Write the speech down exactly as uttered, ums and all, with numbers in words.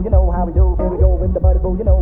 You know how we do. Here we go with the body boo. You know